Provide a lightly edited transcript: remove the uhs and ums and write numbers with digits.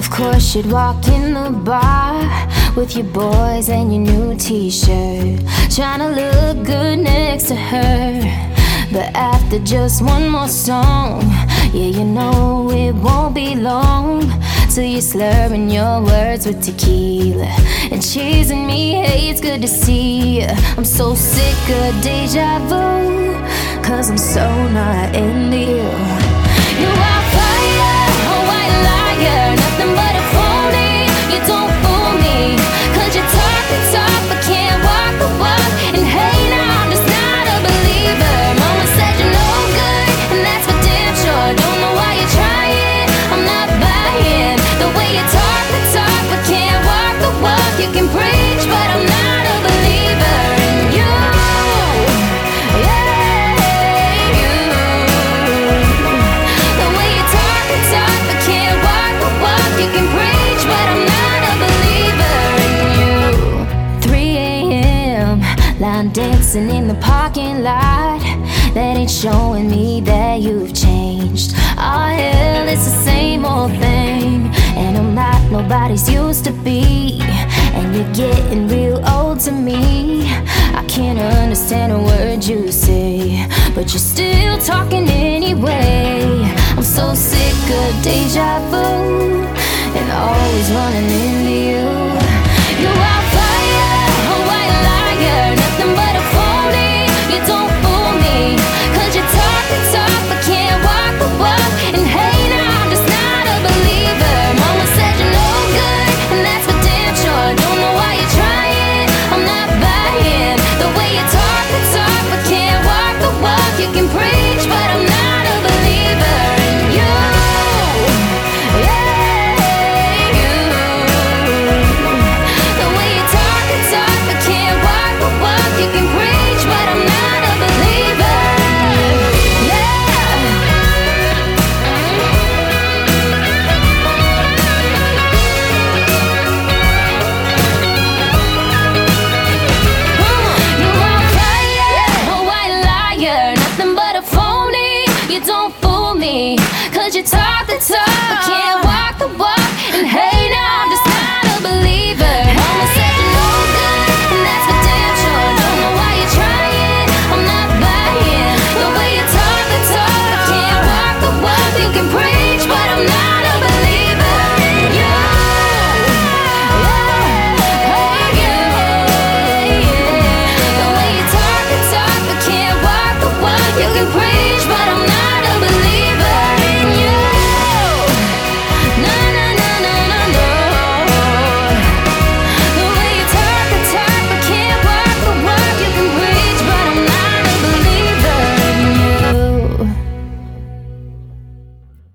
Of course you'd walk in the bar with your boys and your new t-shirt, trying to look good next to her. But after just one more song, yeah, you know it won't be long till you're slurring your words with tequila and cheesing me. Hey, it's good to see you. I'm so sick of deja vu, 'cause I'm so not into you. You are fire, a white liar, nothing but a phony. You don't fool me, 'cause you talk the talk but can't walk the walk. And hey, now I'm just not a believer. Mama said you're no good, and that's for damn sure. Don't know why you're trying, I'm not buying the way you talk the talk but can't walk the walk. You can preach, but I'm not a believer in you. Yeah, you. The way you talk the talk but can't walk the walk. You can preach, but I'm not a believer in you. 3 a.m. line dancing in the parking lot. That ain't showing me that you've changed. Oh hell, it's the same old thing, and I'm not nobody's used to be. And you're getting real old to me. I can't understand a word you say, but you're still talking anyway. I'm so sick of deja vu and always running